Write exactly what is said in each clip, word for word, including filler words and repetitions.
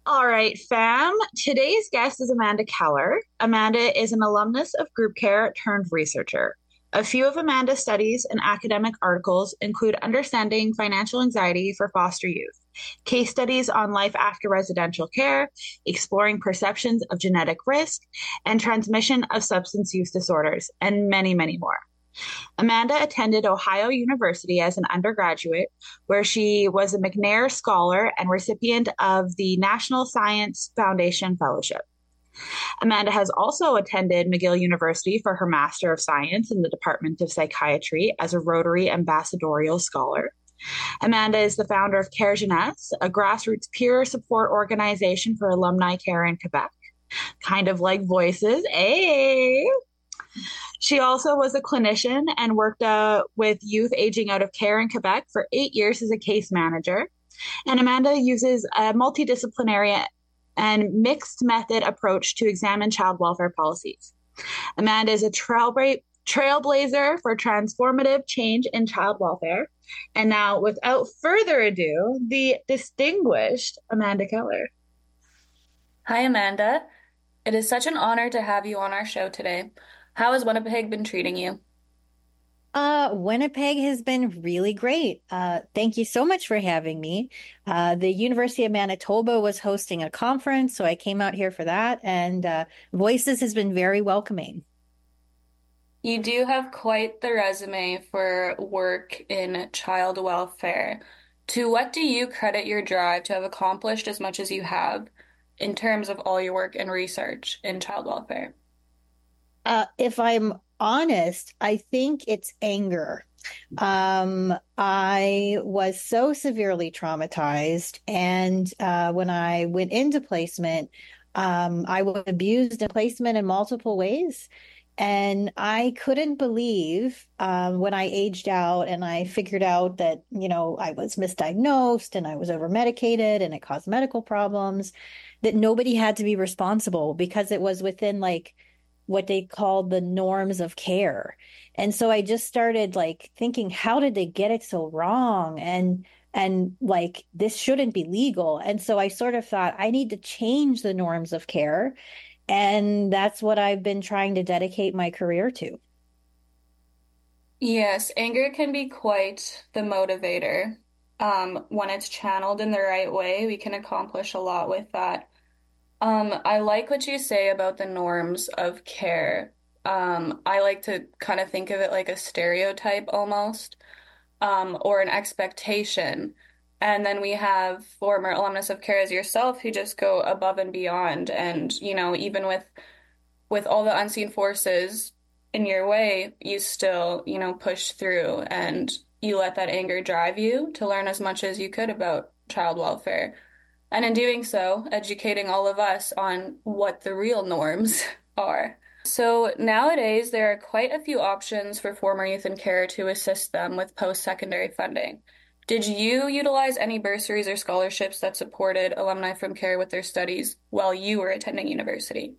All right, fam. Today's guest is Amanda Keller. Amanda is an alumnus of Group Care turned researcher. A few of Amanda's studies and academic articles include understanding financial anxiety for foster youth, case studies on life after residential care, exploring perceptions of genetic risk, and transmission of substance use disorders, and many, many more. Amanda attended Ohio University as an undergraduate, where she was a McNair Scholar and recipient of the National Science Foundation Fellowship. Amanda has also attended McGill University for her Master of Science in the Department of Psychiatry as a Rotary Ambassadorial Scholar. Amanda is the founder of Care Jeunesse, a grassroots peer support organization for alumni care in Quebec. Kind of like Voices. Hey! She also was a clinician and worked uh, with youth aging out of care in Quebec for eight years as a case manager. And Amanda uses a multidisciplinary and mixed method approach to examine child welfare policies. Amanda is a trailbla- trailblazer for transformative change in child welfare. And now, without further ado, the distinguished Amanda Keller. Hi, Amanda. It is such an honor to have you on our show today. How has Winnipeg been treating you? Uh, Winnipeg has been really great. Uh, thank you so much for having me. Uh, the University of Manitoba was hosting a conference, so I came out here for that, and uh, Voices has been very welcoming. You do have quite the resume for work in child welfare. To what do you credit your drive to have accomplished as much as you have in terms of all your work and research in child welfare? Uh, if I'm honest, I think it's anger. Um, I was so severely traumatized, and uh, when I went into placement, um, I was abused in placement in multiple ways. And I couldn't believe um, when I aged out and I figured out that, you know, I was misdiagnosed and I was over medicated and it caused medical problems, that nobody had to be responsible because it was within like what they called the norms of care. And so I just started like thinking, how did they get it so wrong? And and like this shouldn't be legal. And so I sort of thought I need to change the norms of care. And that's what I've been trying to dedicate my career to. Yes, anger can be quite the motivator. Um, when it's channeled in the right way, we can accomplish a lot with that. Um, I like what you say about the norms of care. Um, I like to kind of think of it like a stereotype almost, um, or an expectation. And then we have former alumnus of care as yourself who just go above and beyond. And, you know, even with with all the unseen forces in your way, you still, you know, push through and you let that anger drive you to learn as much as you could about child welfare. And in doing so, educating all of us on what the real norms are. So nowadays, there are quite a few options for former youth in care to assist them with post-secondary funding. Did you utilize any bursaries or scholarships that supported alumni from care with their studies while you were attending university?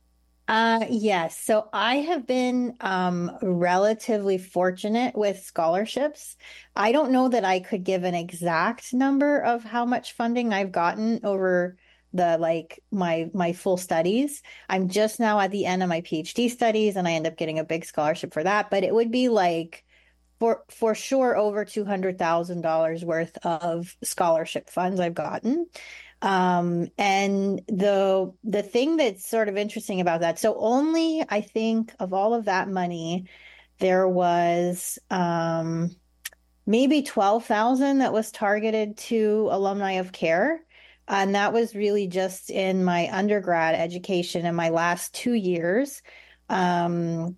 Uh, yes. So I have been um, relatively fortunate with scholarships. I don't know that I could give an exact number of how much funding I've gotten over the like my my full studies. I'm just now at the end of my PhD studies and I end up getting a big scholarship for that, but it would be like for for sure over two hundred thousand dollars worth of scholarship funds I've gotten. Um, and the the thing that's sort of interesting about that, so only I think of all of that money, there was um maybe twelve thousand that was targeted to alumni of care. And that was really just in my undergrad education in my last two years. Um,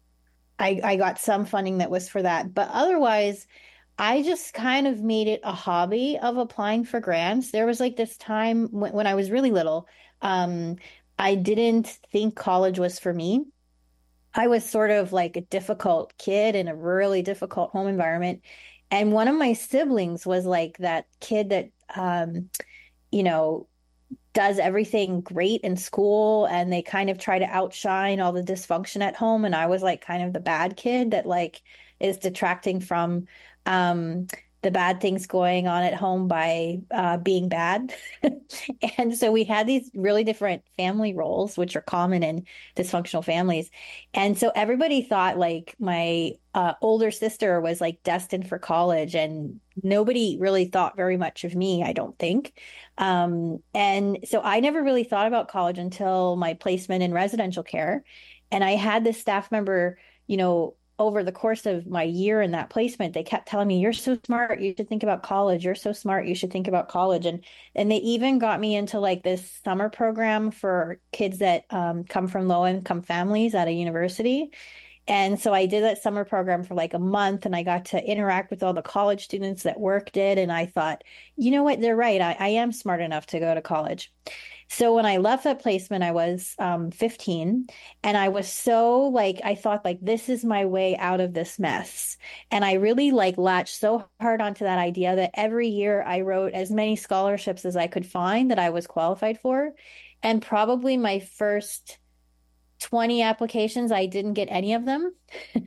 I, I got some funding that was for that. But otherwise, I just kind of made it a hobby of applying for grants. There was like this time when, when I was really little, um, I didn't think college was for me. I was sort of like a difficult kid in a really difficult home environment. And one of my siblings was like that kid that, um, you know, does everything great in school and they kind of try to outshine all the dysfunction at home. And I was like kind of the bad kid that like is detracting from. Um, the bad things going on at home by uh, being bad. And so we had these really different family roles, which are common in dysfunctional families. And so everybody thought like my uh, older sister was like destined for college, and nobody really thought very much of me, I don't think. Um, and so I never really thought about college until my placement in residential care. And I had this staff member, you know, over the course of my year in that placement, they kept telling me, "You're so smart. You should think about college. You're so smart. You should think about college." And and they even got me into like this summer program for kids that um, come from low income families at a university. And so I did that summer program for like a month, and I got to interact with all the college students that worked it. And I thought, you know what? They're right. I, I am smart enough to go to college. So when I left that placement, I was um, fifteen, and I was so like, I thought like, this is my way out of this mess. And I really like latched so hard onto that idea that every year I wrote as many scholarships as I could find that I was qualified for. And probably my first twenty applications, I didn't get any of them.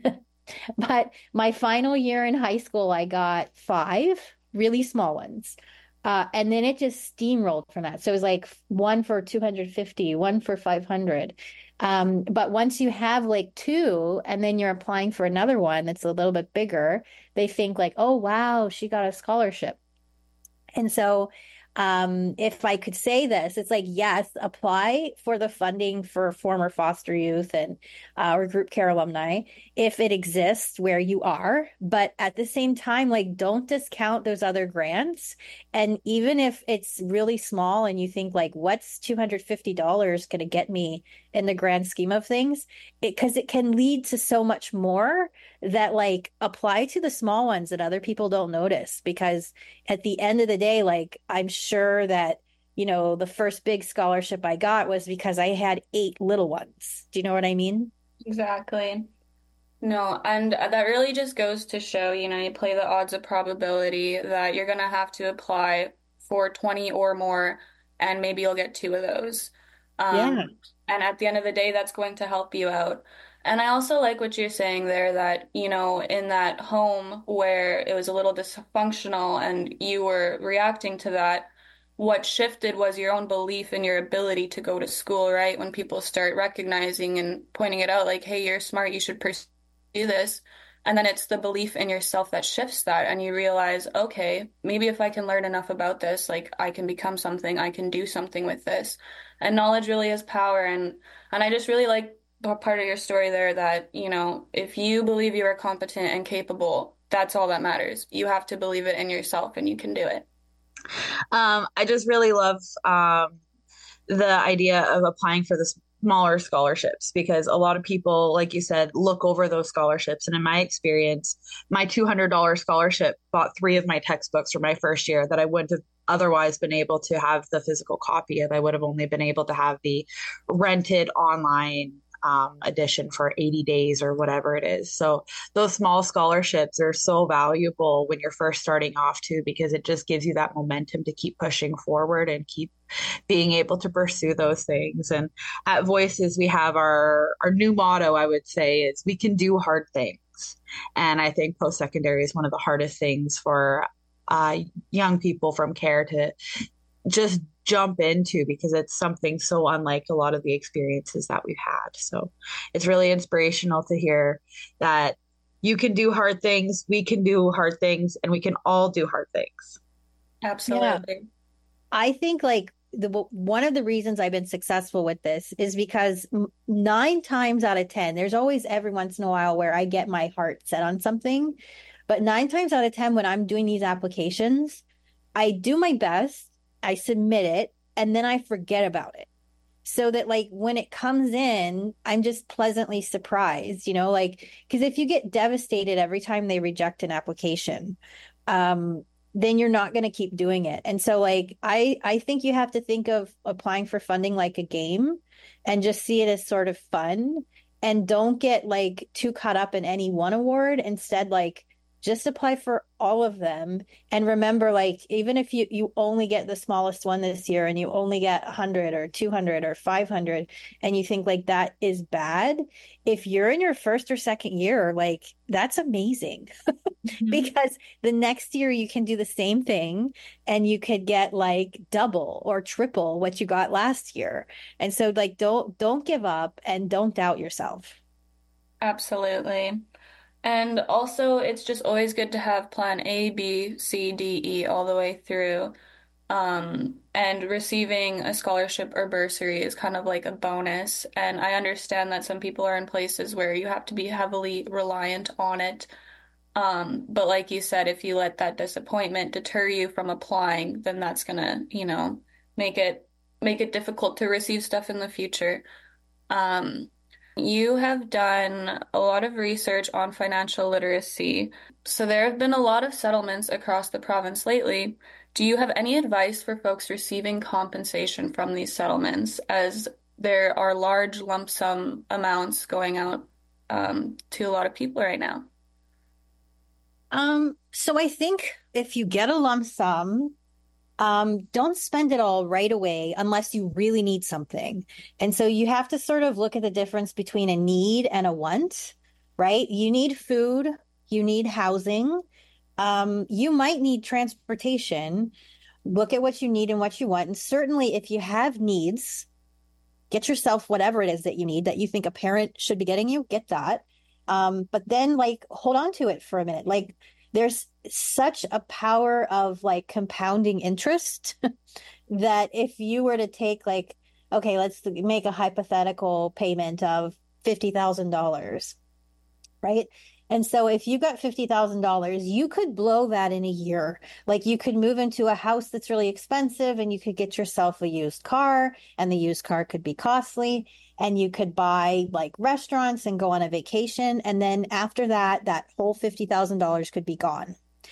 But my final year in high school, I got five really small ones. Uh, and then it just steamrolled from that. So it was like one for two hundred fifty, one for five hundred. Um, but once you have like two, and then you're applying for another one that's a little bit bigger, they think like, oh, wow, she got a scholarship. And so um, if I could say this, it's like, yes, apply for the funding for former foster youth and uh, or group care alumni if it exists where you are. But at the same time, like, don't discount those other grants. And even if it's really small and you think like, what's two hundred fifty dollars going to get me in the grand scheme of things? It, because it can lead to so much more that like apply to the small ones that other people don't notice. Because at the end of the day, like I'm sure that, you know, the first big scholarship I got was because I had eight little ones. Do you know what I mean? Exactly. No, and that really just goes to show, you know, you play the odds of probability that you're going to have to apply for twenty or more, and maybe you'll get two of those. Yeah. Um, and at the end of the day, that's going to help you out. And I also like what you're saying there that, you know, in that home where it was a little dysfunctional and you were reacting to that, what shifted was your own belief in your ability to go to school, right? When people start recognizing and pointing it out, like, hey, you're smart, you should pursue this. And then it's the belief in yourself that shifts that. And you realize, okay, maybe if I can learn enough about this, like I can become something, I can do something with this. And knowledge really is power. And, and I just really like the part of your story there that, you know, if you believe you are competent and capable, that's all that matters. You have to believe it in yourself and you can do it. Um, I just really love um, the idea of applying for the smaller scholarships because a lot of people, like you said, look over those scholarships. And in my experience, my two hundred dollars scholarship bought three of my textbooks for my first year that I wouldn't have otherwise been able to have the physical copy of. I would have only been able to have the rented online um, edition for eighty days or whatever it is. So those small scholarships are so valuable when you're first starting off too, because it just gives you that momentum to keep pushing forward and keep being able to pursue those things. And at Voices, we have our, our new motto, I would say, is we can do hard things. And I think post-secondary is one of the hardest things for uh, young people from care to just jump into because it's something so unlike a lot of the experiences that we've had. So it's really inspirational to hear that you can do hard things, we can do hard things, and we can all do hard things. Absolutely. Yeah. I think like the one of the reasons I've been successful with this is because nine times out of ten, there's always every once in a while where I get my heart set on something. But nine times out of ten, when I'm doing these applications, I do my best. I submit it and then I forget about it. So that like when it comes in, I'm just pleasantly surprised, you know, like, because if you get devastated every time they reject an application, um, then you're not going to keep doing it. And so like, I, I think you have to think of applying for funding like a game and just see it as sort of fun and don't get like too caught up in any one award. Instead, like, just apply for all of them. And remember, like, even if you, you only get the smallest one this year and you only get one hundred or two hundred or five hundred, and you think like that is bad, if you're in your first or second year, like that's amazing. Mm-hmm. Because the next year you can do the same thing and you could get like double or triple what you got last year. And so like, don't, don't give up and don't doubt yourself. Absolutely. And also, it's just always good to have plan A, B, C, D, E all the way through. Um, and receiving a scholarship or bursary is kind of like a bonus. And I understand that some people are in places where you have to be heavily reliant on it. Um, but like you said, if you let that disappointment deter you from applying, then that's gonna, you know, make it make it difficult to receive stuff in the future. Um, You have done a lot of research on financial literacy. So there have been a lot of settlements across the province lately. Do you have any advice for folks receiving compensation from these settlements, as there are large lump sum amounts going out um, to a lot of people right now? Um, so I think if you get a lump sum, Um, don't spend it all right away unless you really need something. And so you have to sort of look at the difference between a need and a want, right? You need food, you need housing, um, you might need transportation. Look at what you need and what you want. And certainly if you have needs, get yourself whatever it is that you need that you think a parent should be getting you, get that. Um, but then like hold on to it for a minute. Like there's such a power of like compounding interest that if you were to take like, okay, let's make a hypothetical payment of fifty thousand dollars, right? And so if you got fifty thousand dollars, you could blow that in a year. Like you could move into a house that's really expensive and you could get yourself a used car, and the used car could be costly, and you could buy like restaurants and go on a vacation. And then after that, that whole fifty thousand dollars could be gone.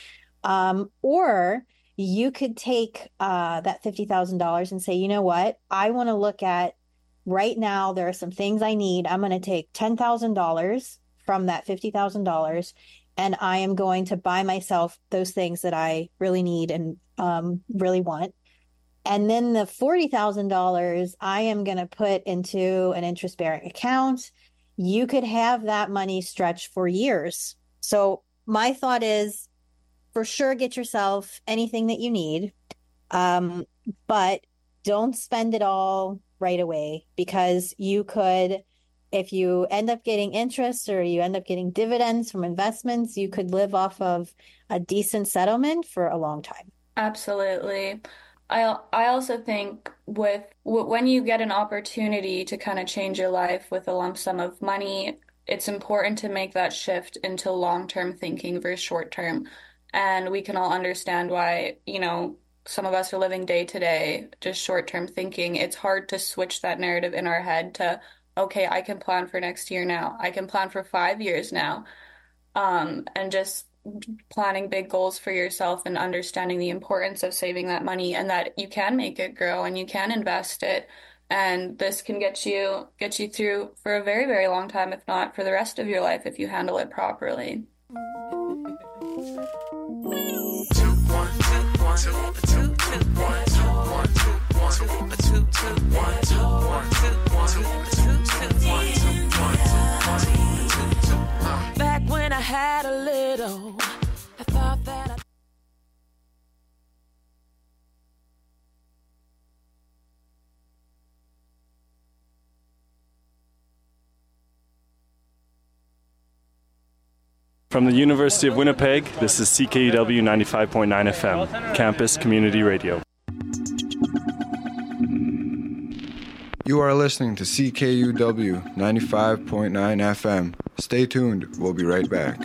Um, or you could take uh, that fifty thousand dollars and say, you know what, I want to look at right now, there are some things I need. I'm going to take ten thousand dollars from that fifty thousand dollars, and I am going to buy myself those things that I really need and um, really want. And then the forty thousand dollars I am going to put into an interest-bearing account. You could have that money stretch for years. So my thought is, for sure, get yourself anything that you need, um, but don't spend it all right away, because you could, if you end up getting interest or you end up getting dividends from investments, you could live off of a decent settlement for a long time. Absolutely. I I also think with when you get an opportunity to kind of change your life with a lump sum of money, it's important to make that shift into long-term thinking versus short-term. And we can all understand why, you know, some of us are living day to day, just short-term thinking. It's hard to switch that narrative in our head to, okay, I can plan for next year now. I can plan for five years now. Um, and just planning big goals for yourself and understanding the importance of saving that money, and that you can make it grow and you can invest it. And this can get you get you through for a very, very long time, if not for the rest of your life, if you handle it properly. Back when I had a little, I thought that I... From the University of Winnipeg, this is C K U W ninety-five point nine F M, Campus Community Radio. You are listening to C K U W ninety-five point nine F M. Stay tuned, we'll be right back.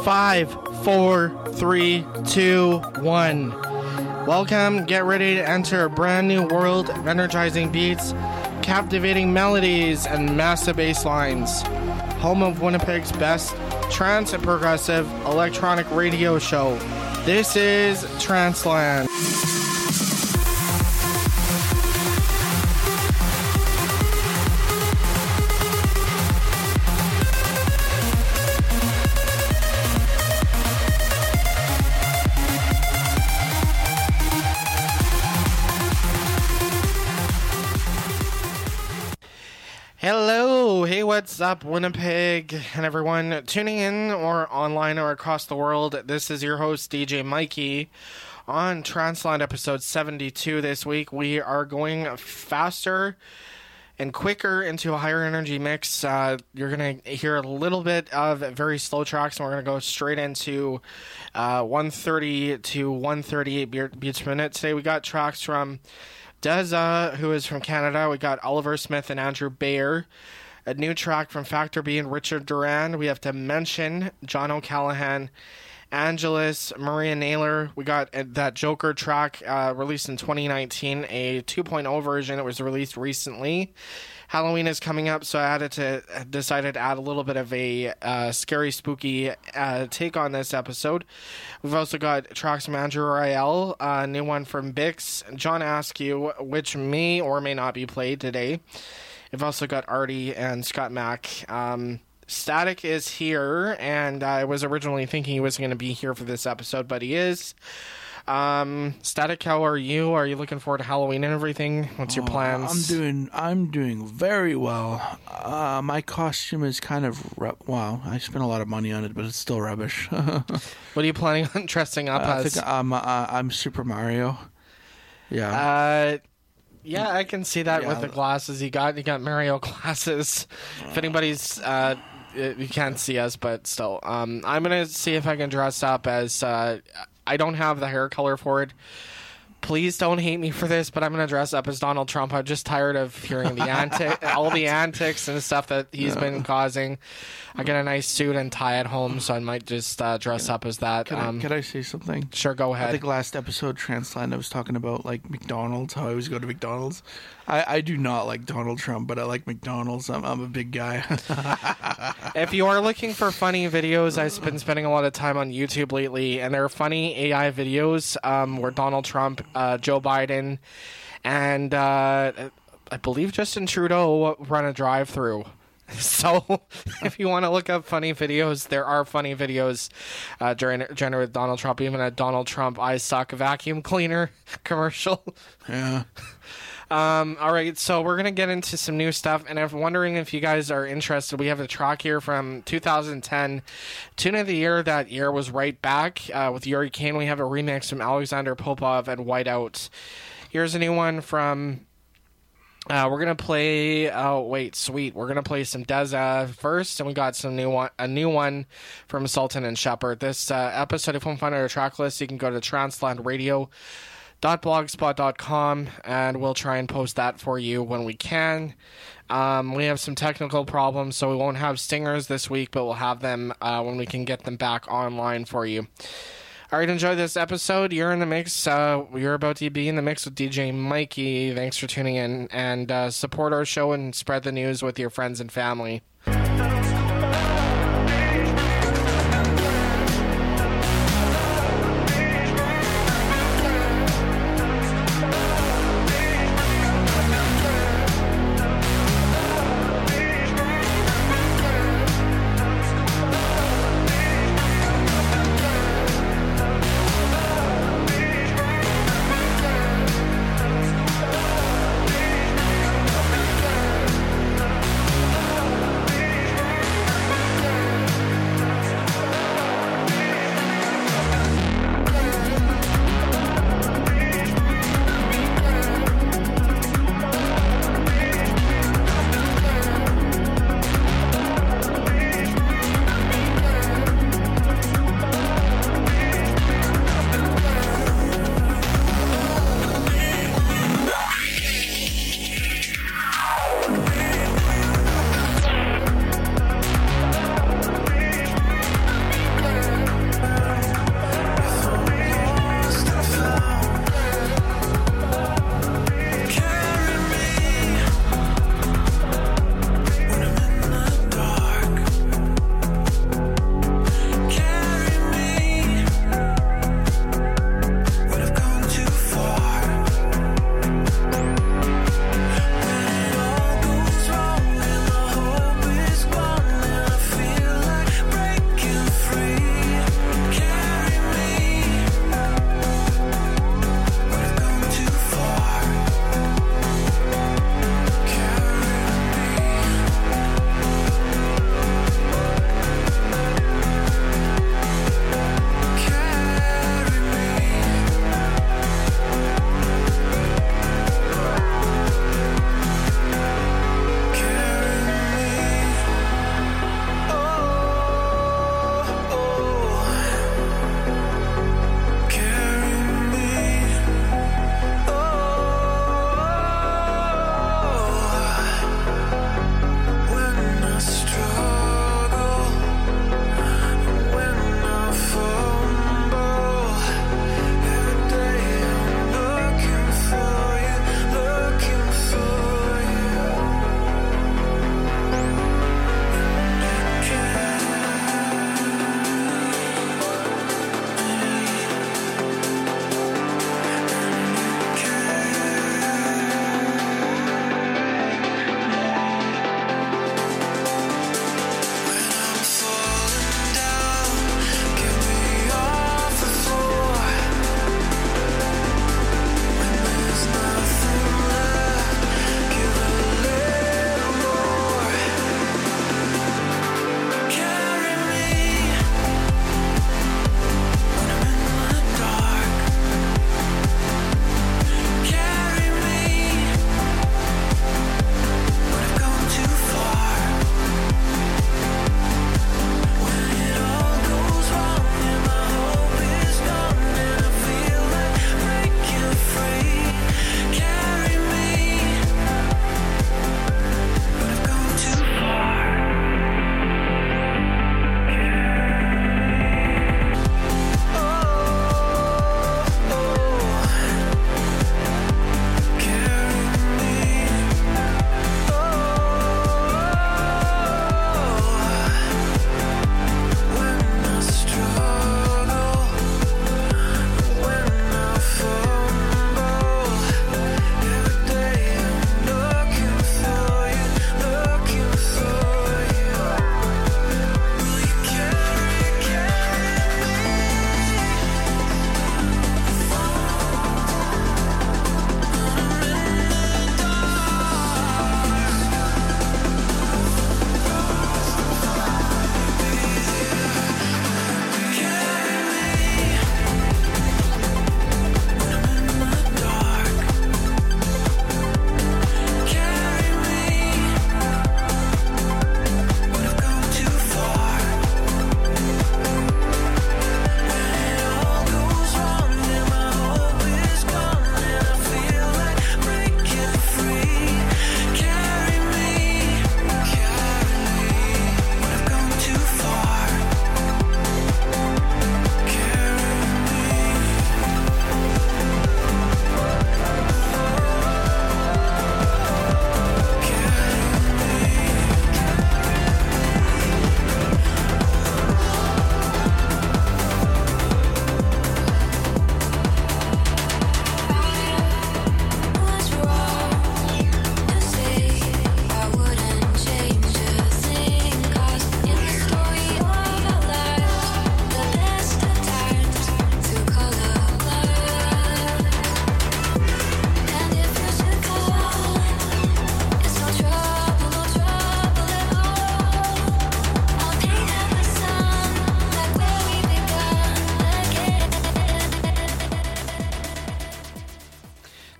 Five, four, three, two, one. Welcome, get ready to enter a brand new world of energizing beats, captivating melodies, and massive bass lines. Home of Winnipeg's best trance and progressive electronic radio show. This is Tranceland. Hello, hey, what's up, Winnipeg, and everyone tuning in or online or across the world. This is your host, D J Mikey, on Tranceland episode seventy-two this week. We are going faster and quicker into a higher energy mix. Uh, you're going to hear a little bit of very slow tracks, and we're going to go straight into uh, one thirty to one thirty-eight beats per minute. Today we got tracks from Deza, who is from Canada. We got Oliver Smith and Andrew Bayer. A new track from Factor B and Richard Durand. We have to mention John O'Callaghan, Angelus, Maria Naylor. We got that Joker track uh, released in twenty nineteen, a two point oh version. It was released recently. Halloween is coming up, so I had to decided to add a little bit of a uh, scary, spooky uh, take on this episode. We've also got tracks from Andrew Rael, a new one from Bix, John Askew, which may or may not be played today. We've also got Artie and Scott Mack. Um, Static is here, and I was originally thinking he wasn't going to be here for this episode, but he is. Um, Static, how are you? Are you looking forward to Halloween and everything? What's your plans? Uh, I'm doing, I'm doing very well. Uh, my costume is kind of, ru- wow, I spent a lot of money on it, but it's still rubbish. What are you planning on dressing up uh, as? I think I'm, uh, I'm Super Mario. Yeah. Uh, yeah, I can see that yeah. with the glasses you got. You got Mario glasses. If anybody's, uh, you can't see us, but still, um, I'm gonna see if I can dress up as, uh, I don't have the hair color for it. Please don't hate me for this, but I'm going to dress up as Donald Trump. I'm just tired of hearing the anti- all the antics and stuff that he's been causing. I got a nice suit and tie at home, so I might just uh, dress up as that. Can, um, I, can I say something? Sure, go ahead. I think last episode, Tranceland, I was talking about like McDonald's, how I always go to McDonald's. I, I do not like Donald Trump, but I like McDonald's. I'm, I'm a big guy. If you are looking for funny videos, I've been spending a lot of time on YouTube lately, and there are funny A I videos um, where Donald Trump, uh, Joe Biden, and uh, I believe Justin Trudeau run a drive-through. So if you want to look up funny videos, there are funny videos uh, during during with Donald Trump, even a Donald Trump I suck vacuum cleaner commercial. Yeah. Um, all right, so we're going to get into some new stuff, and I'm wondering if you guys are interested. We have a track here from two thousand ten. Tune of the Year that year was Right Back. Uh, with Yuri Kane, we have a remix from Alexander Popov and Whiteout. Here's a new one from... Uh, we're going to play... Oh, wait, sweet. We're going to play some Deza first, and we got some new one, a new one from Sultan and Shepard. This uh, episode, if you want to find out our track list, you can go to Tranceland Radio. blogspot dot com, and we'll try and post that for you when we can. Um, we have some technical problems, so we won't have stingers this week, but we'll have them uh, when we can get them back online for you. All right, enjoy this episode. You're in the mix. Uh, you're about to be in the mix with D J Mikey. Thanks for tuning in, and uh, support our show and spread the news with your friends and family.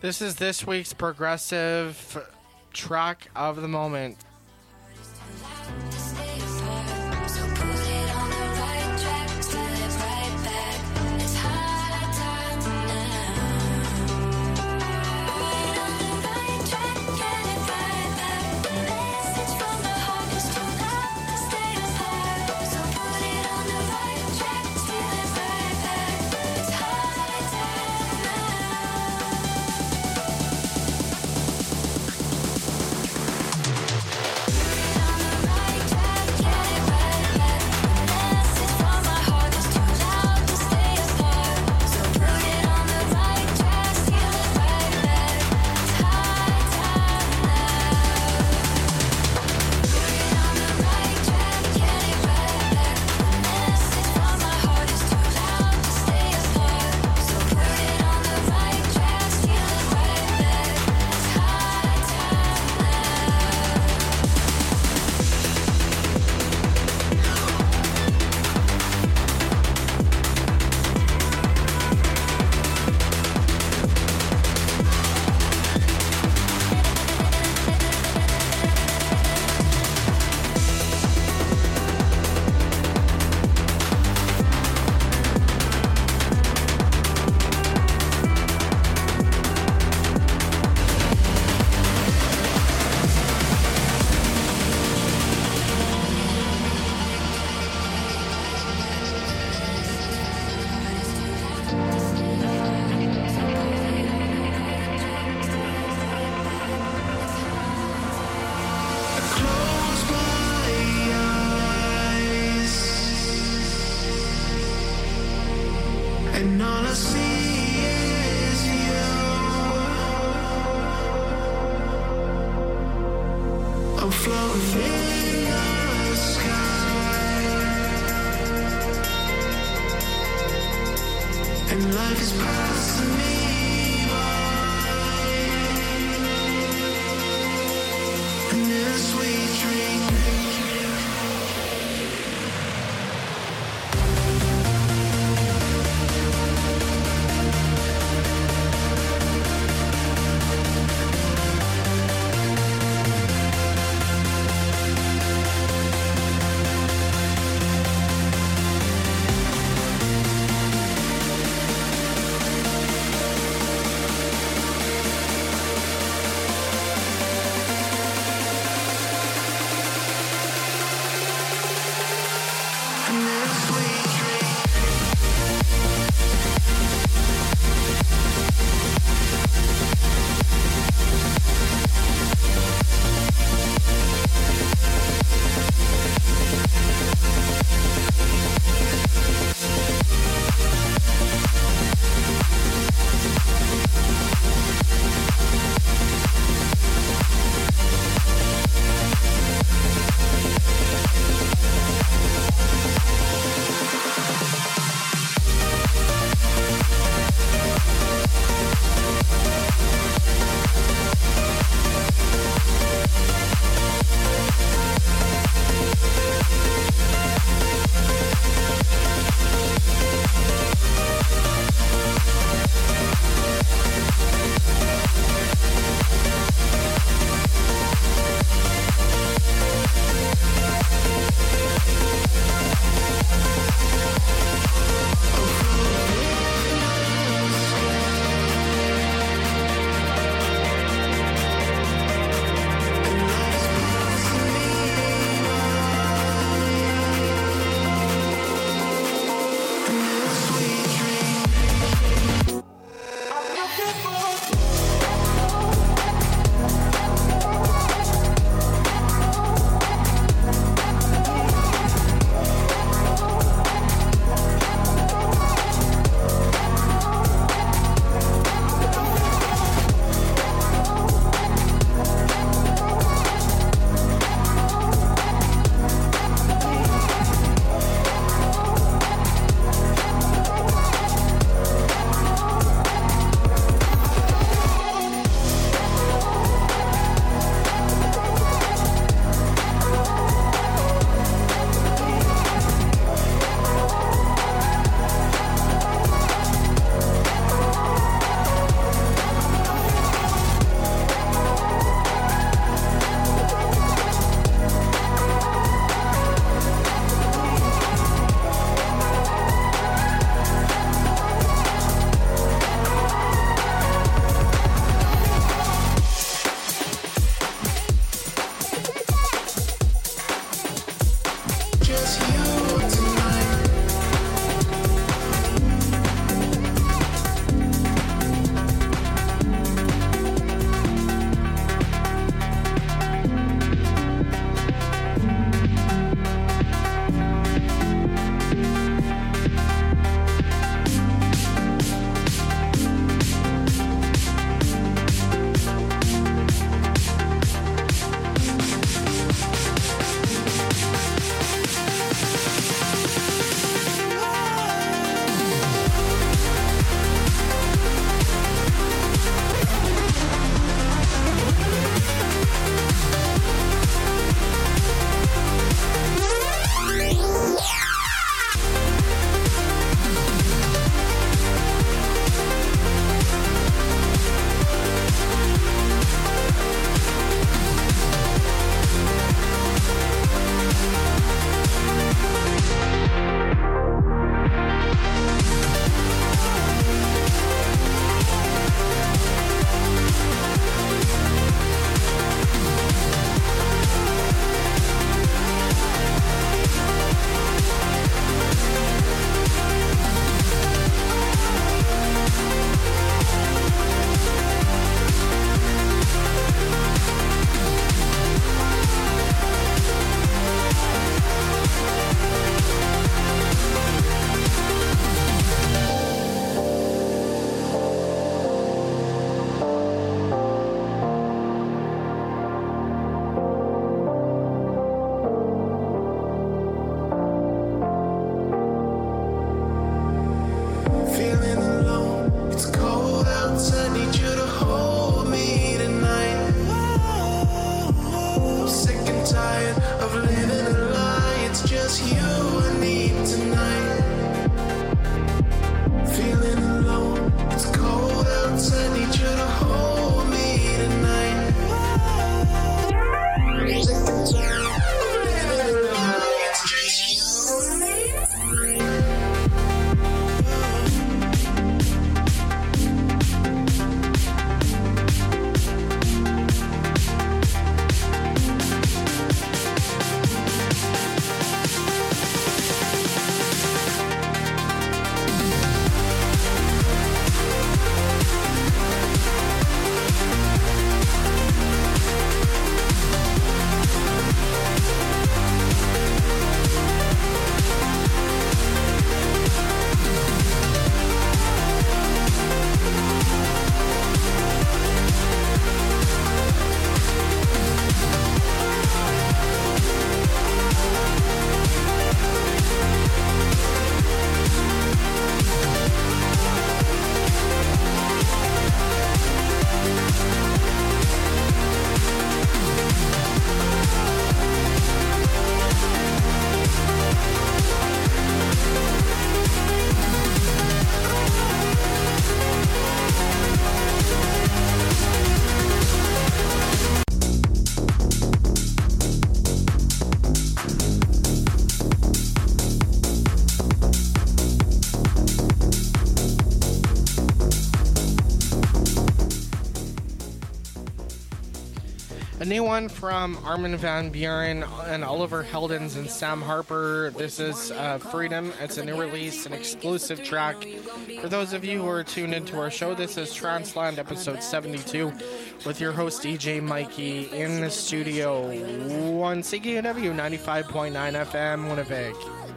This is this week's progressive track of the moment. it's you I need tonight. Feeling alone, it's cold outside, need you to hold me tonight. Take the time, it's just you. A new one from Armin van Buuren and Oliver Heldens and Sam Harper. This is uh, Freedom. It's a new release, an exclusive track. For those of you who are tuned into our show, this is Transland episode seventy-two with your host D J Mikey in the studio on C K U W ninety-five point nine F M Winnipeg.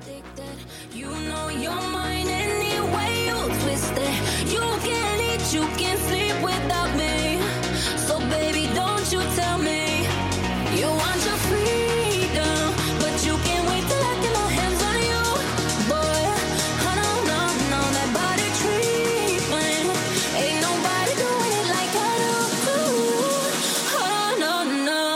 You know your mind any way you twist it. You can't eat, you can't sleep without me. So baby, don't you tell me you want your freedom, but you can't wait till I get my hands on you. Boy, I don't know, no, that body treatment. Ain't nobody doing it like I do. Oh, no, no.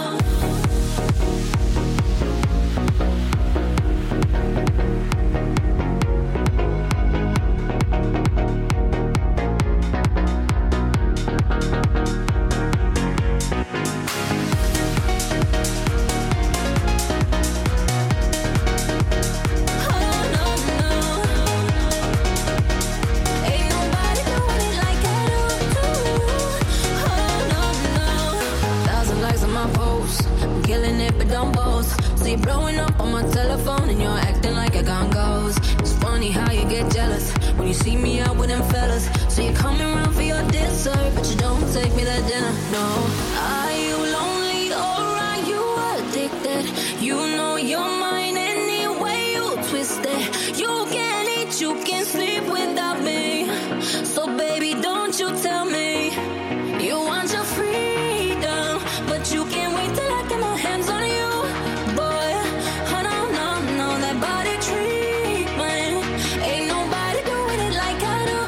Killing it, but don't boast. See, blowing up on my telephone and you're acting like a gun goes. It's funny how you get jealous when you see me out with them fellas. So you're coming around for your dessert, but you don't take me to dinner. No, are you lonely or are you addicted? You know your mind any way you twist it. You can't eat, you can't sleep without me. So baby, don't you tell me you want your freedom, but you can't wait till I get my hands on you. Boy, oh no, no, no, that body treatment. Ain't nobody doing it like I do.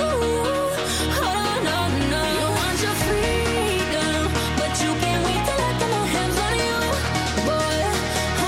Oh no, no, you want your freedom, but you can't wait till I get my hands on you. Boy, oh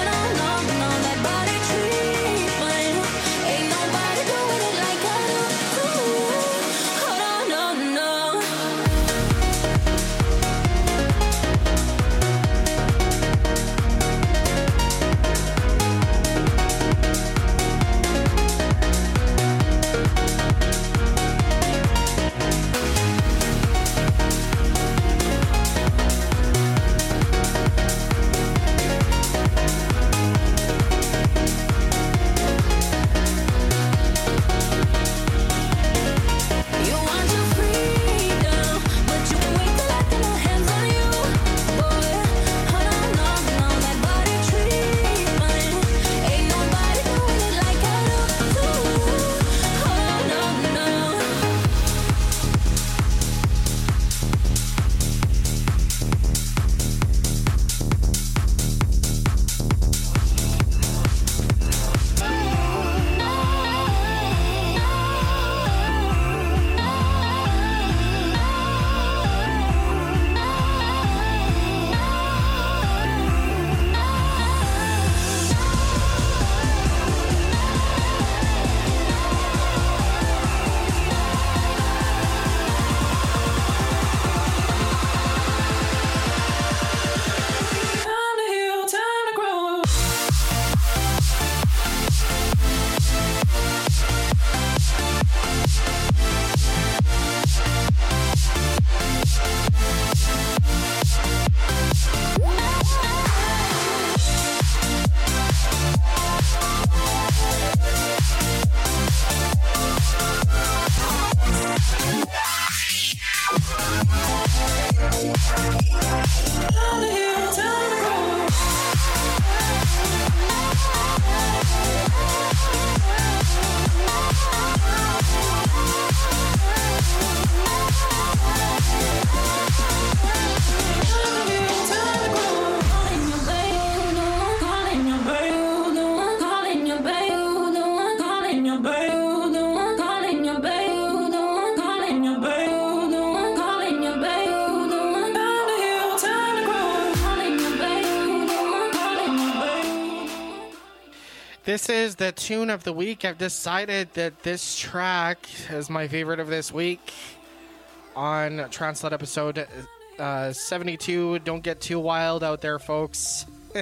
This is the tune of the week. I've decided that this track is my favorite of this week on Translat episode uh, seventy-two. Don't get too wild out there, folks.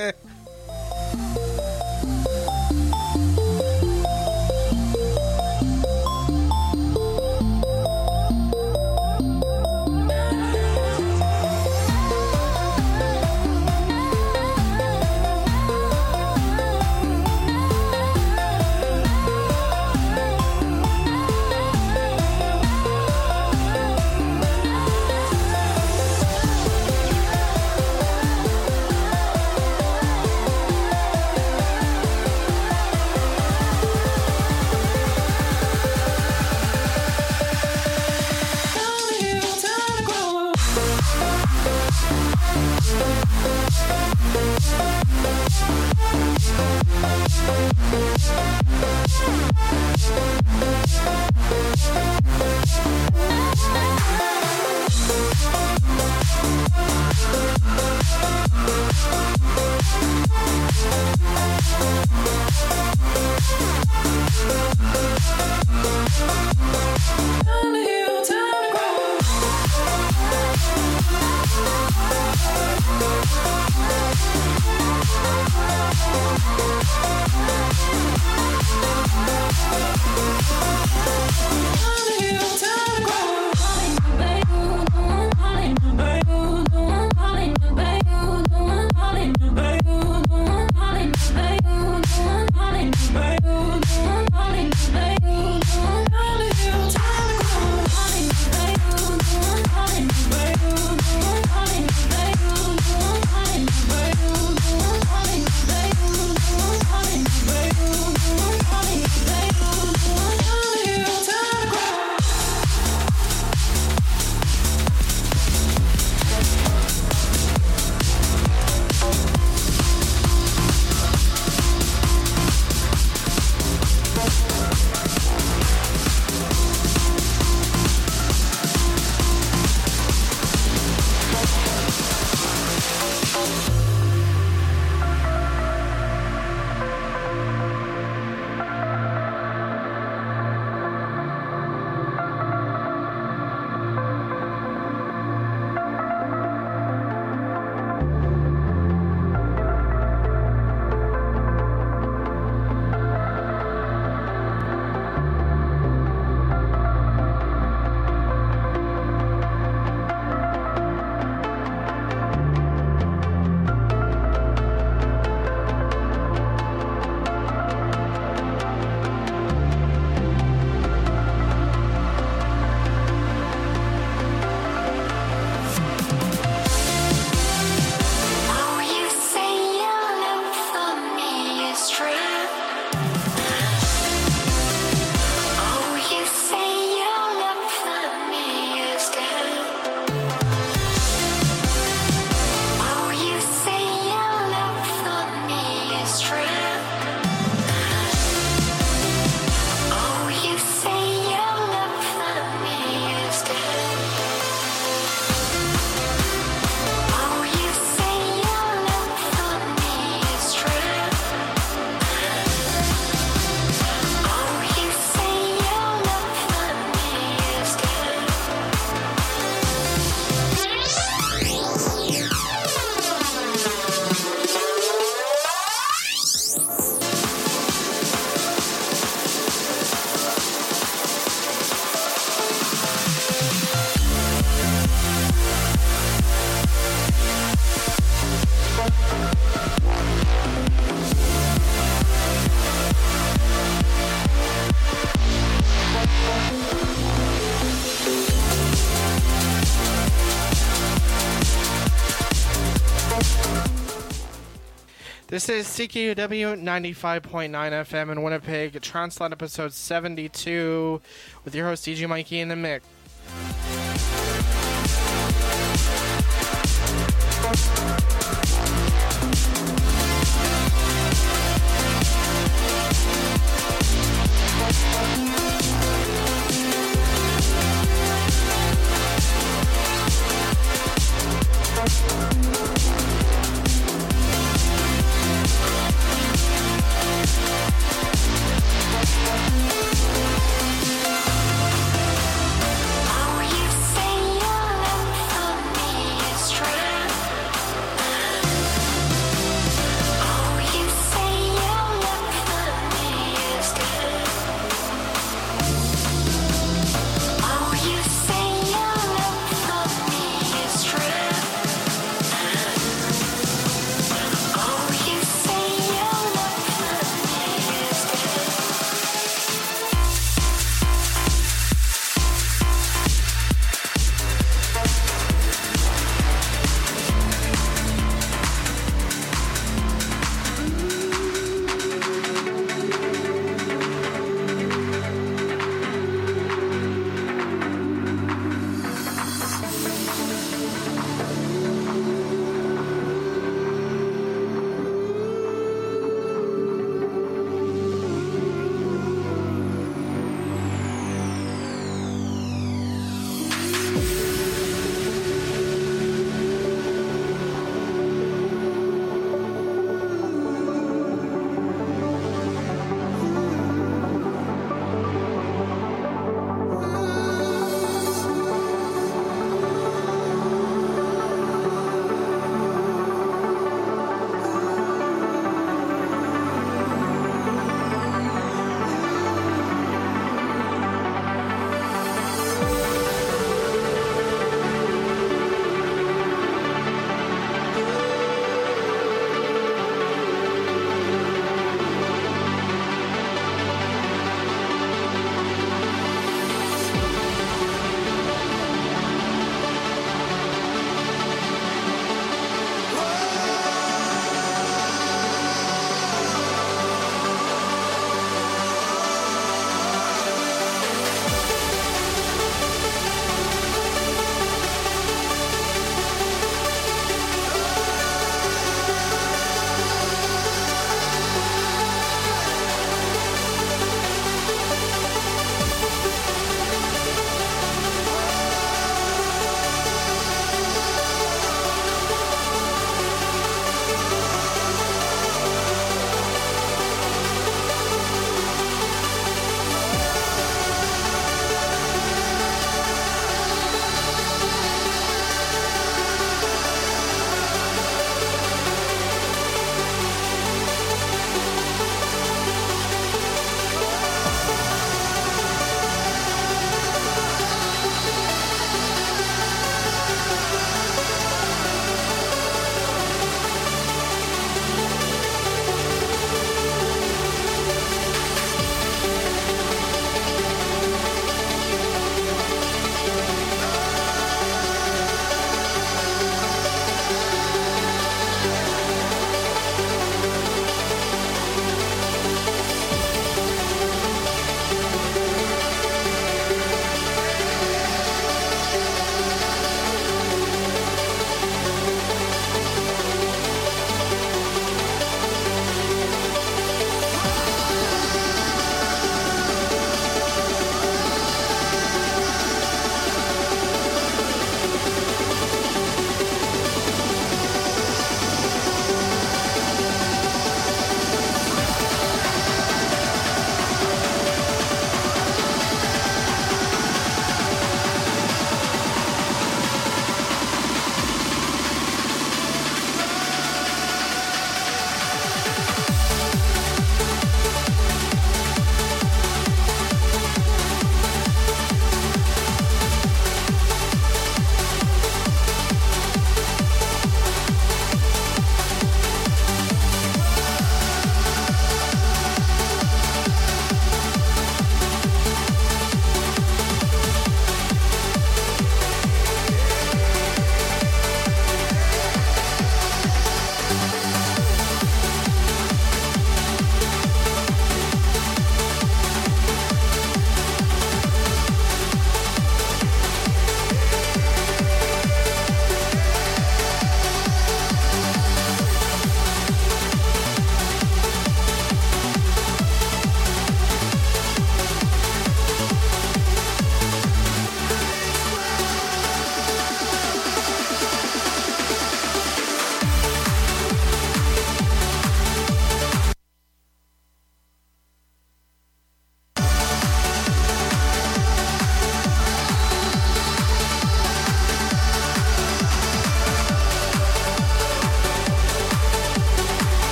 This is C K U W ninety-five point nine F M in Winnipeg, Translat episode seventy-two, with your host D J Mikey in the mix.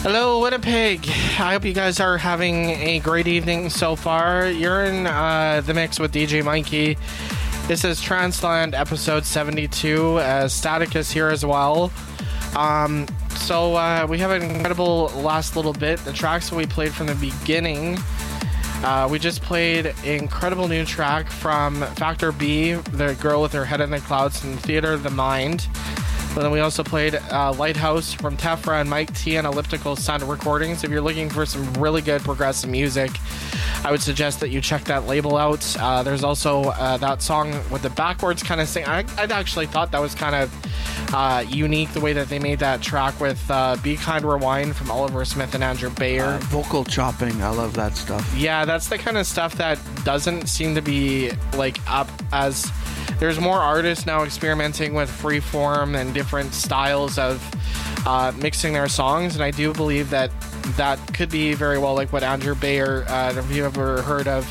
Hello, Winnipeg. I hope you guys are having a great evening so far. You're in uh, the mix with D J Mikey. This is Transland episode seventy-two. Uh, Static is here as well. Um, so uh, we have an incredible last little bit. The tracks that we played from the beginning. Uh, we just played an incredible new track from Factor B, the girl with her head in the clouds, and Theater of the Mind. And then we also played uh, Lighthouse from Tefra and Mike T and Elliptical Sound Recordings. If you're looking for some really good progressive music, I would suggest that you check that label out. Uh, there's also uh, that song with the backwards kind of thing. I, I actually thought that was kind of uh, unique, the way that they made that track with uh, Be Kind Rewind from Oliver Smith and Andrew Bayer. Uh, vocal chopping, I love that stuff. Yeah, that's the kind of stuff that doesn't seem to be like up as... There's more artists now experimenting with freeform and different styles of uh, mixing their songs, and I do believe that that could be very well like what Andrew Bayer, uh, have you ever heard of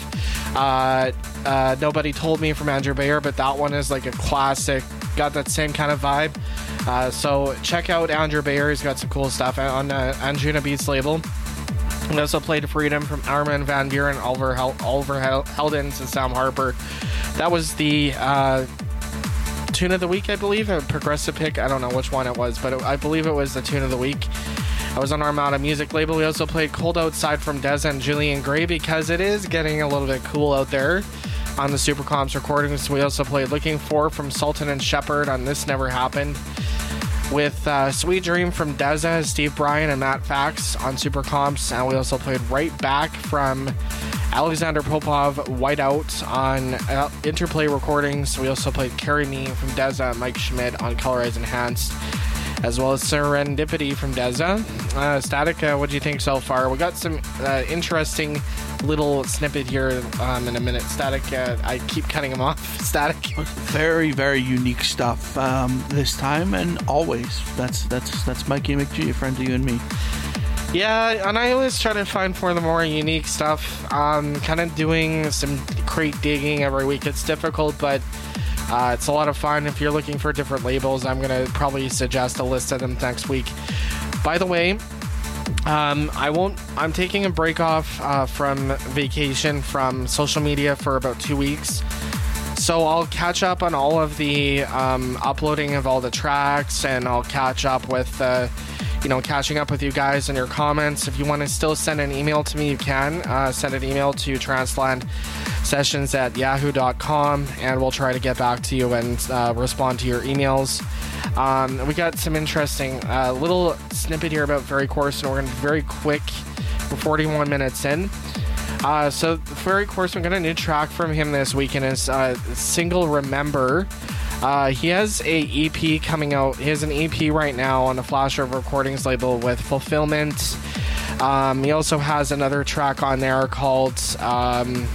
uh, uh, Nobody Told Me from Andrew Bayer, but that one is like a classic, got that same kind of vibe. Uh, so check out Andrew Bayer, he's got some cool stuff on uh, Anjuna Beats label. We also played Freedom from Armin van Buuren, Oliver, Hel- Oliver Hel- Heldens, and Sam Harper. That was the uh, tune of the week, I believe. A progressive pick. I don't know which one it was, but it, I believe it was the tune of the week. I was on Armada Music label. We also played Cold Outside from Deza and Julian Gray because it is getting a little bit cool out there on the Supercomps recordings. We also played Looking For from Sultan and Shepard on This Never Happened. With uh, Sweet Dream from Deza, Steve Bryan, and Matt Fax on Supercomps. And we also played Right Back from Alexander Popov, Whiteout on uh, Interplay Recordings. We also played Carry Me from Deza and Mike Schmidt on Colorize Enhanced, as well as Serendipity from Deza. Uh, Static, uh, what do you think so far? We got some uh, interesting little snippet here um, in a minute. Static, uh, I keep cutting him off. Static. Very, very unique stuff um, this time and always. That's that's that's Mikey McGee, a friend to you and me. Yeah, and I always try to find for the more unique stuff. Um, kind of doing some crate digging every week. It's difficult, but uh, it's a lot of fun. If you're looking for different labels, I'm going to probably suggest a list of them next week. By the way, um, I won't. I'm taking a break off uh, from vacation from social media for about two weeks. So I'll catch up on all of the um, uploading of all the tracks, and I'll catch up with, uh, you know, catching up with you guys and your comments. If you want to still send an email to me, you can. Uh, send an email to translandsessions at yahoo dot com, and we'll try to get back to you and uh, respond to your emails. Um, we got some interesting uh, little snippet here about Ferry Corsten. We're going to be very quick. We're forty-one minutes in. Uh, so Ferry Corsten, we got a new track from him this week in his uh, single Remember. Uh, he has a E P coming out. He has an E P right now on the Flash of Recordings label with Fulfillment. Um, he also has another track on there called... Um,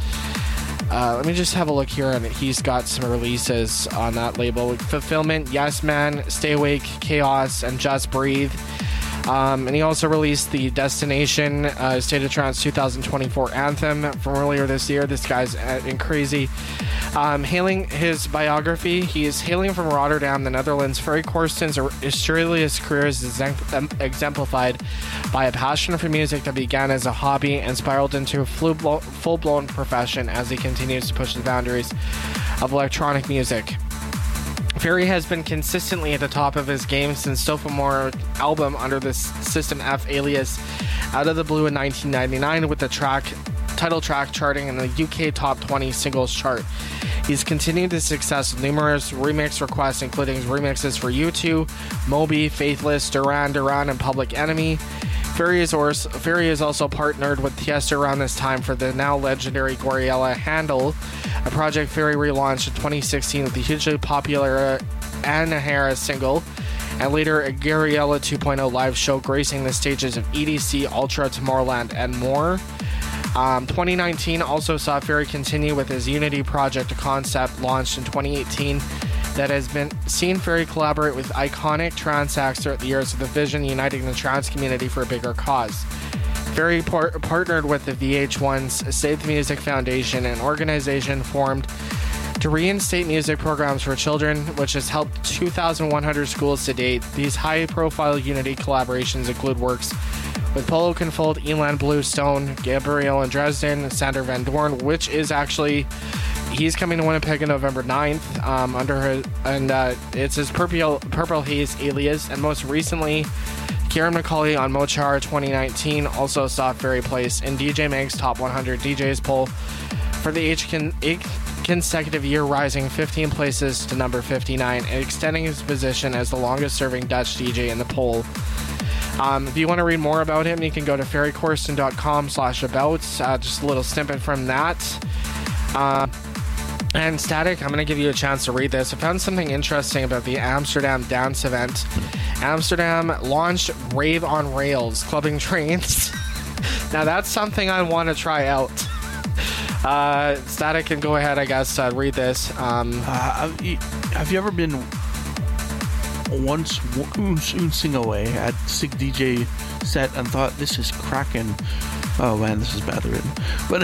uh, let me just have a look here, and he's got some releases on that label. Fulfillment, Yes Man, Stay Awake, Chaos, and Just Breathe. Um, and he also released the Destination uh, State of Trance twenty twenty-four anthem from earlier this year. This guy's uh, in crazy. Um, hailing his biography, he is hailing from Rotterdam, the Netherlands. Ferry Corsten's illustrious career is exemplified by a passion for music that began as a hobby and spiraled into a full-blown profession as he continues to push the boundaries of electronic music. Ferry has been consistently at the top of his game since Sophomore album under the System F alias Out of the Blue in nineteen ninety-nine, with the track title track charting in the U K Top twenty Singles chart. He's continued his success with numerous remix requests, including remixes for U two, Moby, Faithless, Duran Duran, and Public Enemy. Ferry is, or, Ferry is also partnered with Tiesto around this time for the now legendary Goriella Handle, a project Ferry relaunched in twenty sixteen with the hugely popular Anna Harris single, and later a Goriella two point oh live show gracing the stages of E D C, Ultra, Tomorrowland, and more. Um, twenty nineteen also saw Ferry continue with his Unity project, a concept launched in twenty eighteen that has been seen Ferry collaborate with iconic trance acts throughout the years with a vision uniting the trance community for a bigger cause. Ferry par- partnered with the V H one's Save the Music Foundation, an organization formed to to reinstate music programs for children, which has helped two thousand one hundred schools to date. These high-profile Unity collaborations include works with Polo Confold, Elan Bluestone, Gabriel and Dresden, Sander Van Dorn, which is actually, he's coming to Winnipeg on November ninth, um, under her, and uh, it's his Purple, Purple Haze alias, and most recently, Kieran McCauley on Mochar twenty nineteen, also saw very place in D J Mag's Top one hundred D Js poll for the eighth consecutive year, rising fifteen places to number fifty-nine and extending his position as the longest serving Dutch D J in the poll. Um, if you want to read more about him, you can go to ferrycorsten.com slash about. Uh, just a little snippet from that. Uh, and Static, I'm going to give you a chance to read this. I found something interesting about the Amsterdam dance event. Amsterdam launched Rave on Rails clubbing trains. Now that's something I want to try out. Uh, Static can go ahead, I guess, uh, read this. Um, uh, have you ever been once oonsing away at Sick D J set and thought, this is cracking? Oh man, this is badly written. But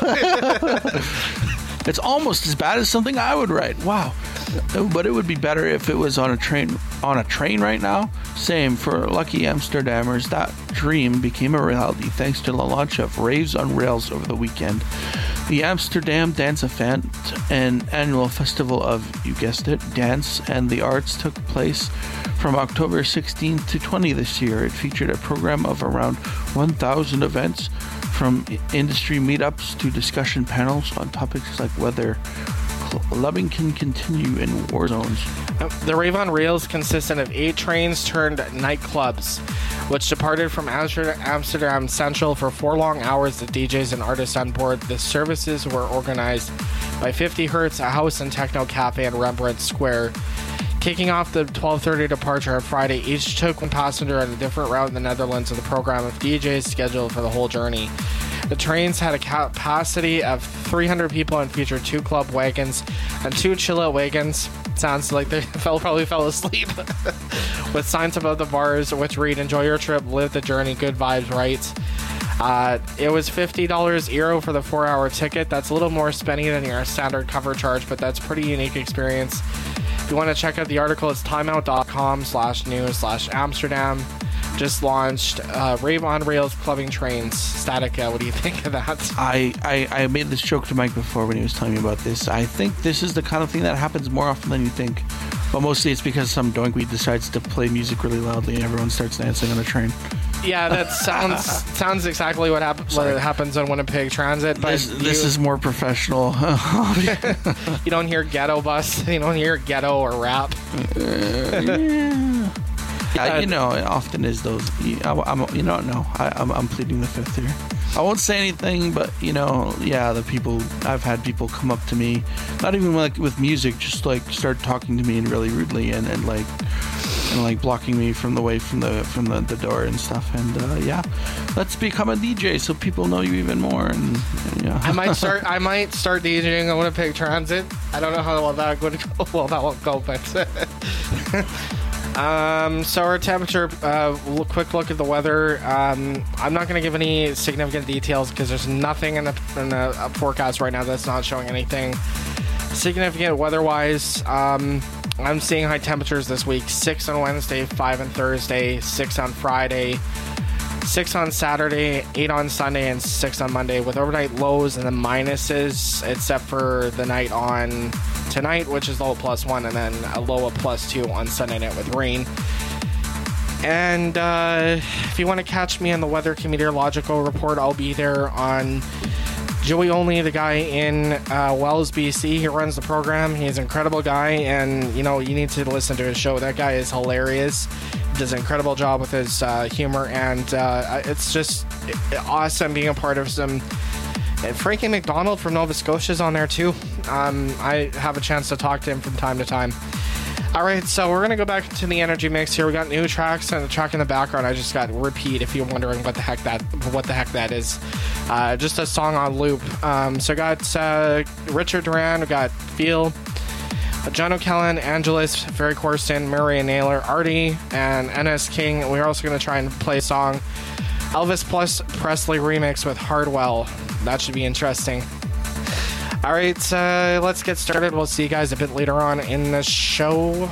it's almost as bad as something I would write. Wow. But it would be better if it was on a train on a train right now. Same for lucky Amsterdammers. That dream became a reality thanks to the launch of Raves on Rails over the weekend. The Amsterdam Dance Event, an annual festival of, you guessed it, dance and the arts, took place from October sixteenth to twentieth this year. It featured a program of around one thousand events, from industry meetups to discussion panels on topics like whether clubbing can continue in war zones. The Rave on Rails consisted of eight trains turned nightclubs, which departed from Amsterdam Central for four long hours with D Js and artists on board. The services were organized by fifty hertz, a house and techno cafe in Rembrandt Square. Kicking off the twelve thirty departure on Friday, each took one passenger on a different route in the Netherlands with a program of D Js scheduled for the whole journey. The trains had a capacity of three hundred people and featured two club wagons and two chill-out wagons. Sounds like they fell, probably fell asleep. With signs above the bars which read, enjoy your trip, live the journey, good vibes, right? Uh, it was fifty dollars euro for the four-hour ticket. That's a little more spendy than your standard cover charge, but that's a pretty unique experience. If you want to check out the article, it's timeout.com slash news slash Amsterdam. Just launched uh, Rave on Rails clubbing trains. Statica, what do you think of that? I, I, I made this joke to Mike before when he was telling me about this. I think this is the kind of thing that happens more often than you think. But mostly it's because some doinkweed decides to play music really loudly and everyone starts dancing on a train. Yeah, that sounds sounds exactly what, hap- what happens on Winnipeg Transit. But this, you, this is more professional. You don't hear ghetto bus. You don't hear ghetto or rap. Uh, yeah. Yeah, you know, it often is those. I, I'm, you know, no, I, I'm, I'm pleading the fifth here. I won't say anything, but you know, yeah, the people I've had people come up to me, not even like with music, just like start talking to me and really rudely and, and like and like blocking me from the way from the from the, the door and stuff. And uh, yeah, let's become a D J so people know you even more. And, and yeah, I might start. I might start DJing on Winnipeg Transit. I don't know how well that would go. Well, that won't go, but. Um, so our temperature, uh, look, quick look at the weather. Um, I'm not going to give any significant details because there's nothing in the, in the forecast right now that's not showing anything significant weather-wise. Um, I'm seeing high temperatures this week. six on Wednesday, five on Thursday, six on Friday, six on Saturday, eight on Sunday, and six on Monday, with overnight lows and the minuses, except for the night on tonight, which is low plus one, and then a low of plus two on Sunday night with rain. And uh, if you want to catch me on the Weather Meteorological Report, I'll be there on Joey Only, the guy in uh, Wells, B C. He runs the program. He's an incredible guy, and you know, you need to listen to his show. That guy is hilarious. He does an incredible job with his uh, humor, and uh, it's just awesome being a part of some. And Frankie McDonald from Nova Scotia is on there too. Um, I have a chance to talk to him from time to time. All right, so we're gonna go back to the energy mix here. We got new tracks and the track in the background. I just got repeat. If you're wondering what the heck that what the heck that is, uh, just a song on loop. Um, so I got uh, Richard Duran. We got Feel, John O'Kellen, Angelus, Ferry Corsten, Murray Naylor, Artie, and N S King. We're also gonna try and play a song Elvis plus Presley remix with Hardwell. That should be interesting. All right, uh, let's get started. We'll see you guys a bit later on in the show.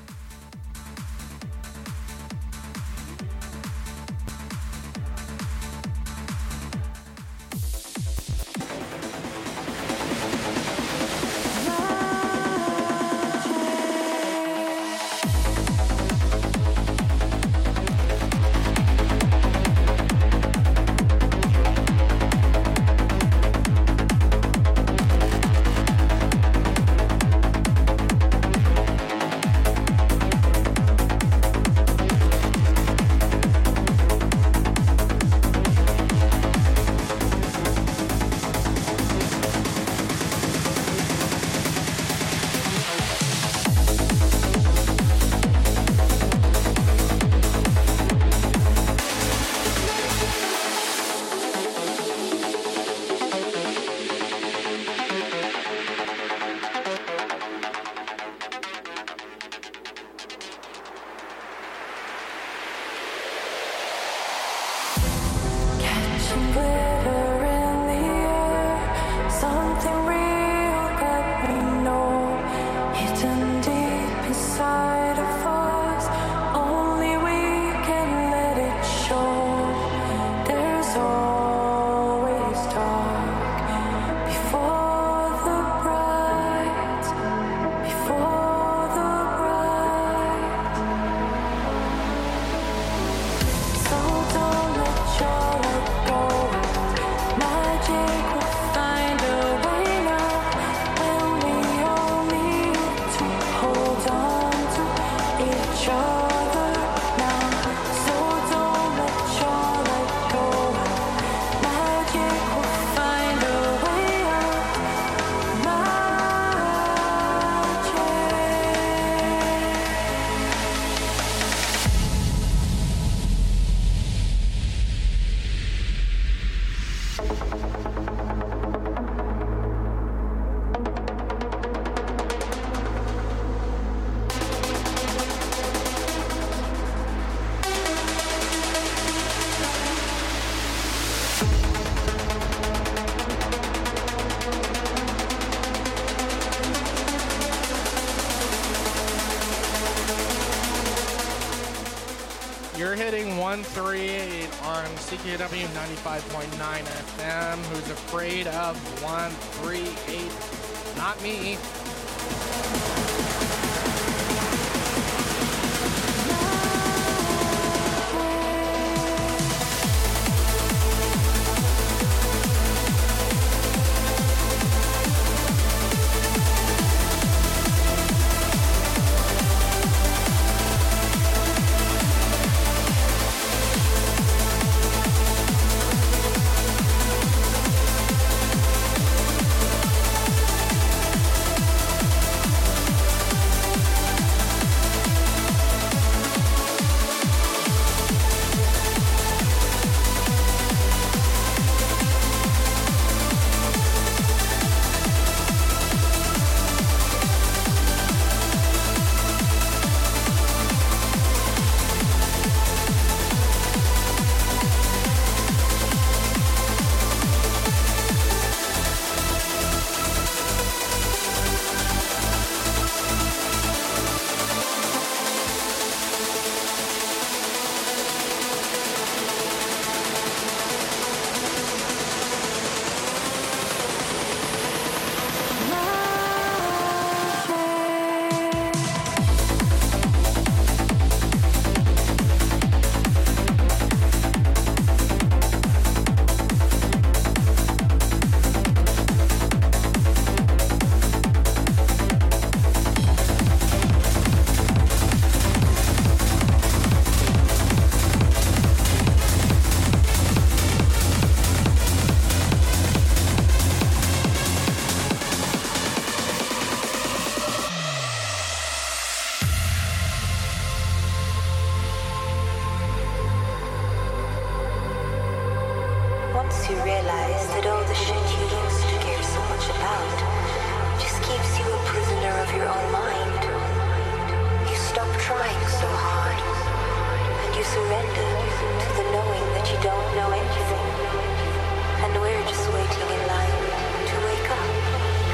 You're hitting one thirty-eight on C K W ninety-five point nine F M. Who's afraid of one thirty-eight? Not me. Once you realize that all the shit you used to care so much about just keeps you a prisoner of your own mind, you stop trying so hard, and you surrender to the knowing that you don't know anything, and we're just waiting in line to wake up.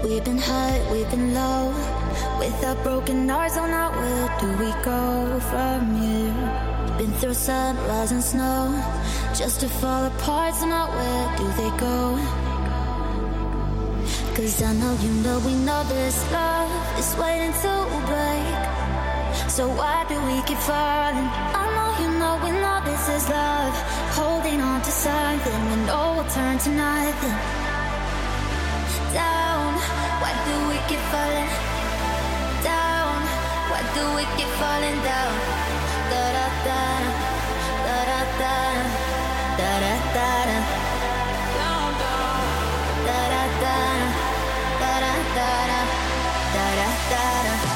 We've been high, we've been low. With our broken hearts, oh now where do we go from here? Been through sunrise and snow, just to fall apart, so now where do they go? Cause I know you know we know this love is waiting to break. So why do we keep falling? I know you know we know this is love, holding on to something we know will turn to nothing. Down, why do we keep falling? Down, why do we keep falling down? Da da da, da da da, da da da, down down, da da da, da da da, da da da.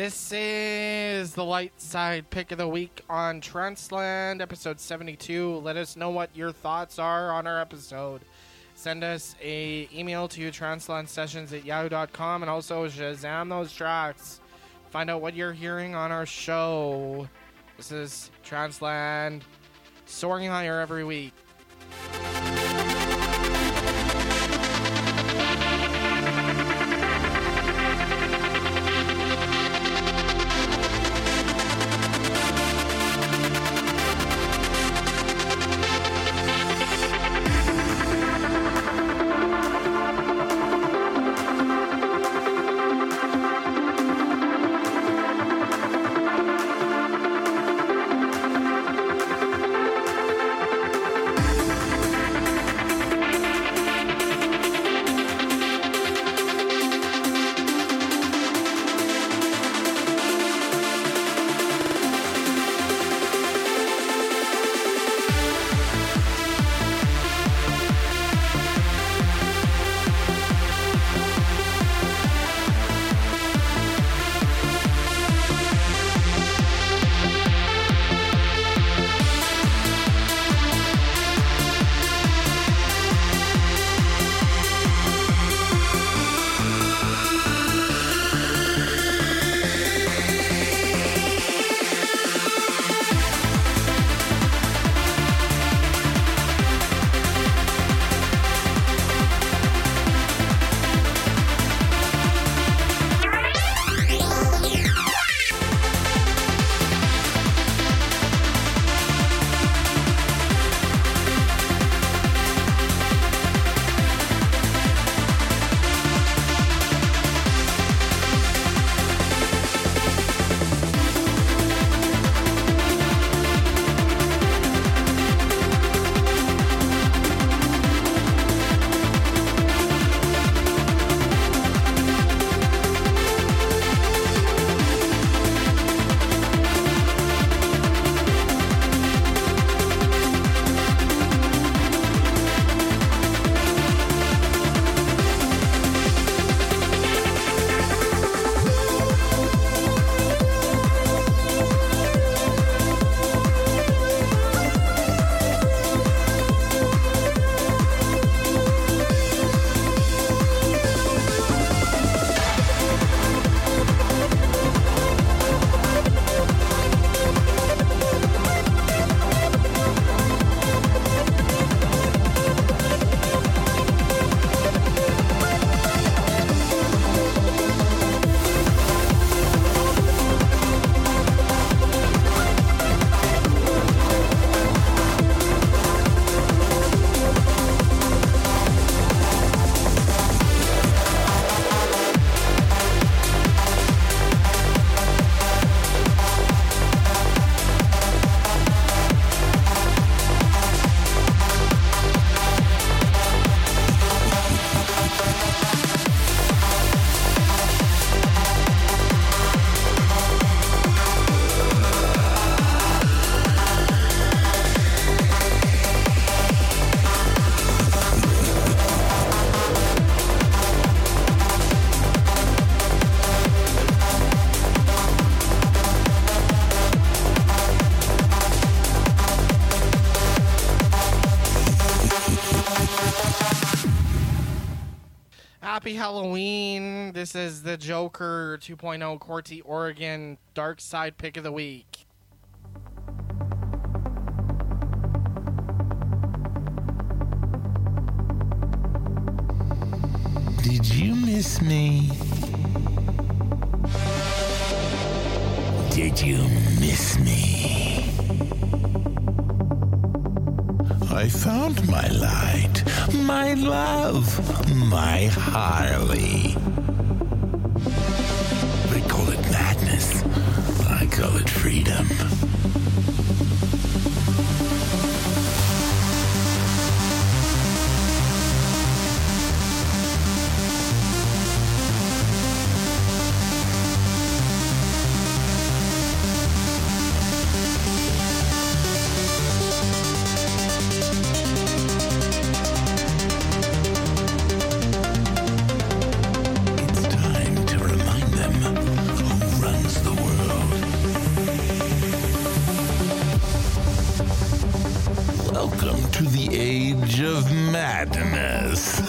This is the Light Side Pick of the Week on Transland, episode seventy-two. Let us know what your thoughts are on our episode. Send us a email to translandsessions at yahoo dot com and also Shazam those tracks. Find out what you're hearing on our show. This is Transland, soaring higher every week. Happy Halloween. This is the Joker two point oh Corti, Oregon Dark Side Pick of the Week. Did you miss me? Did you miss me? I found my light, my love, my Harley. They call it madness. I call it freedom. It's time to remind them who runs the madness.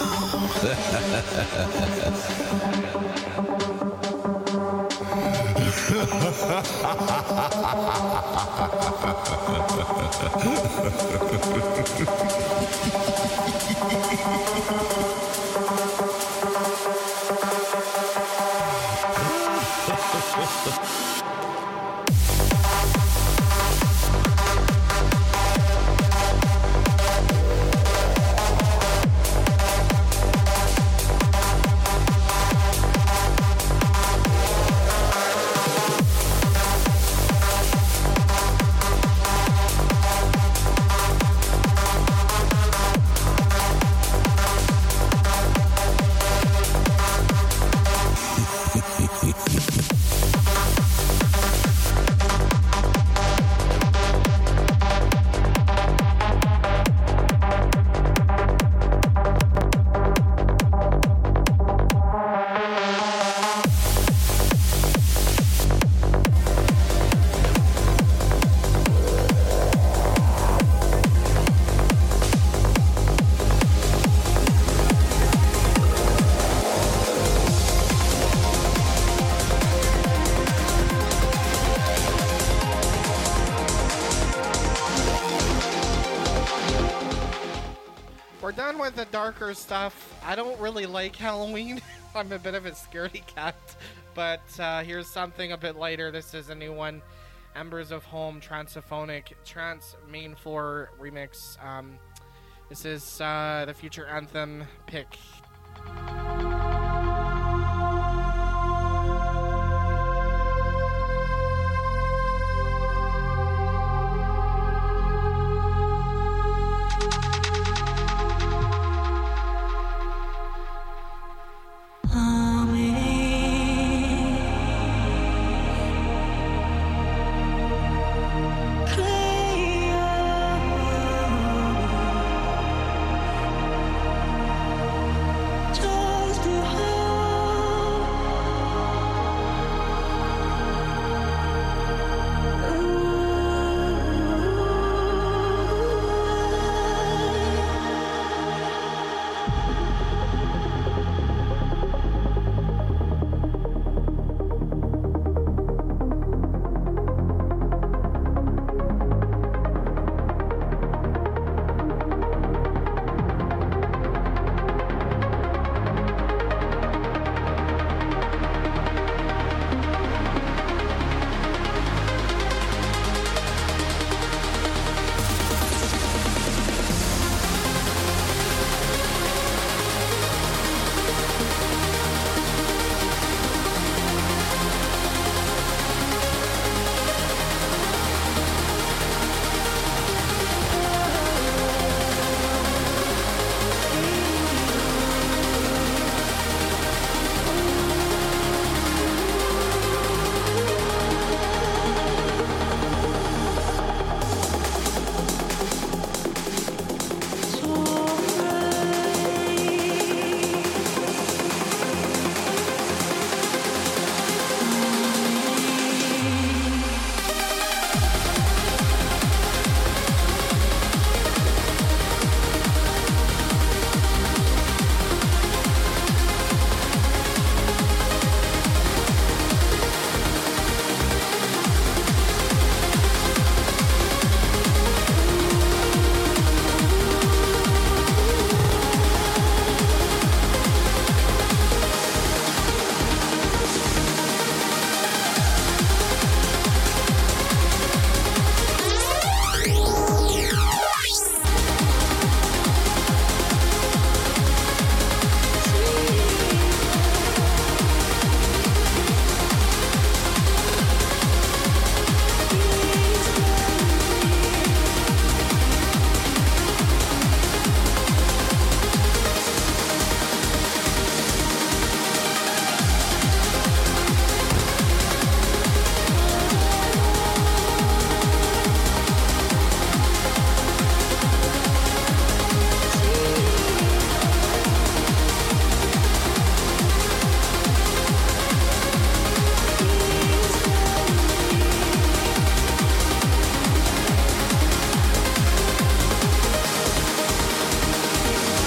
We're done with the darker stuff. I don't really like Halloween. I'm a bit of a scaredy cat. But uh, here's something a bit lighter. This is a new one. Embers of Home, Transophonic, Trans Main Floor remix. Um, this is uh, the future anthem pick